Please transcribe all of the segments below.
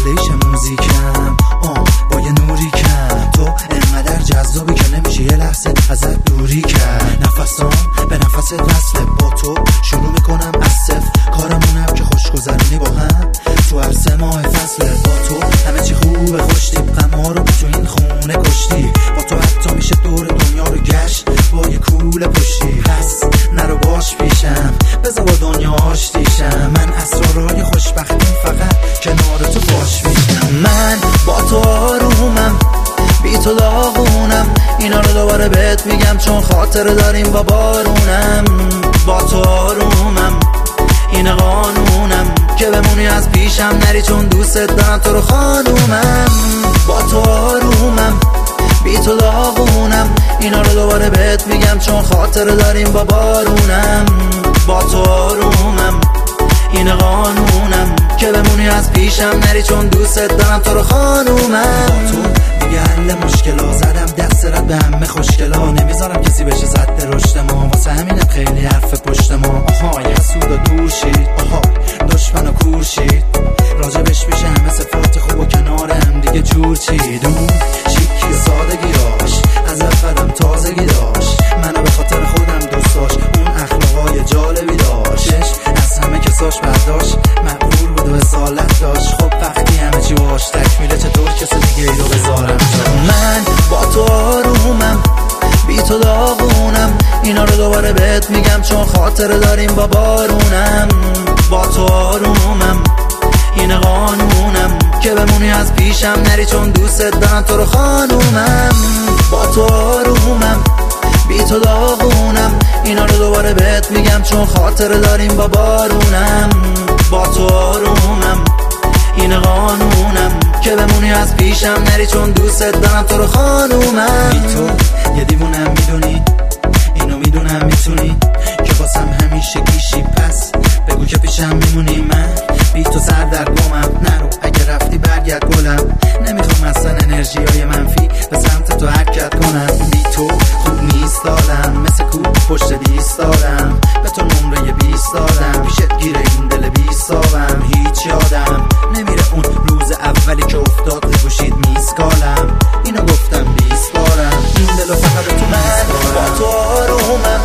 پلیش موزیکم با یه نوری کم. تو انقدر جذابی که نمیشه یه لحظه ازت دوری کرد. نفسام به نفست وصله، با تو شروع میکنم از صفر. کارمونم که خوشگذرونی با هم تو هر 3 ماه فصله. با تو همه چی خوبه، خوشتیب غما رو تو این خونه کشتی. با تو حتی میشه دور دنیا رو گشت با یه کوله پشتی. پس نرو باش پیشم، بذار با دنیا آشتیشم. من اسرارای خوشبختیم فقط کنار تو باش میشم. من با تو آرومم، بی تو داغونم. اینا رو دوباره بهت میگم چون خاطره داریم با بارونم. با تو آرومم، این قانونم که بمونی از پیشم نری چون دوست دارم تو رو خانومم. با تو آرومم، بی تو داغونم. اینا رو دوباره بهت میگم چون خاطره داریم با بارونم. با تو آرومم، این قانونم که بمونی از پیشم نری چون دوست دارم تو رو خانومم. با تو دیگه حل مشکلا، زدم دست رد به همه خوشگلا. نمیذارم کسی بشه زد رشد ما، واسه همینم خیلی حرف پشت ما. آهای حسود و دور شید، آهای دشمن و کور شید. راجبش میشه همه صفات خوب و کنار هم دیگه جور چید. اون شیکی سادگیاش از اولم تازگی داشت، منو به خاطر خودم دوست داشت. اون اخلاقای جالبی داشت، از همه کساش برداشت. مقبول بود و اصالت داشت. خب وقتی همه چی باش تکمیله چطور کسی دیگه ای رو بذارم جا. من با تو آرومم، بی تو داغونم. اینا رو دوباره بهت میگم چون خاطره داریم با بارونم. با تو آرومم، این قانونم که بمونی از پیشم نری چون دوست دارم تو رو خانومم. با تو آرومم، بی تو داغونم. اینا رو دوباره بهت میگم چون خاطره داریم با بارونم. با تو آرومم، این قانونم که بمونی از پیشم نری چون دوست دارم تو رو خانومم. بی تو یه دیوونم میدونی، اینو میدونم میتونی که واسم همیشه گیشی. پس بگو که پیشم میمونی. من بی تو سر در گمم، نرو اگه رفتی برگرد گلم. نمیخوام اصلا انرژی های منفی به سمت تو حرکت کنم. بی تو خوب نیست دادم، مثل کوب پشت دیست دارم. به تو نمره 20 دادم، پیشت گیره این دل 20 دارم. هیچ یادم نمیره اون روز اولی که افتاد بگوشید میسکالم. اینو گفتم 20 بارم، این دلو فقط تو من. با تو آرومم،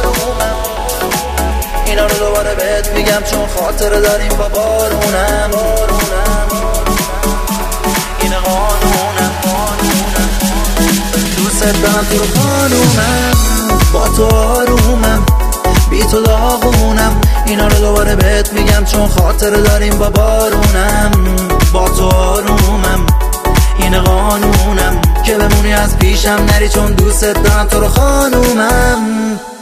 اینا رو دوباره بهت میگم چون خاطره داریم با بارونم. این قانونم، دوست دارم تو رو خانومم. با تو آرومم، بی تو داغونم. اینا رو دوباره بهت میگم چون خاطره داریم با بارونم. با تو آرومم، این قانونم که بمونی از پیشم نری چون دوست دارم تو رو خانومم.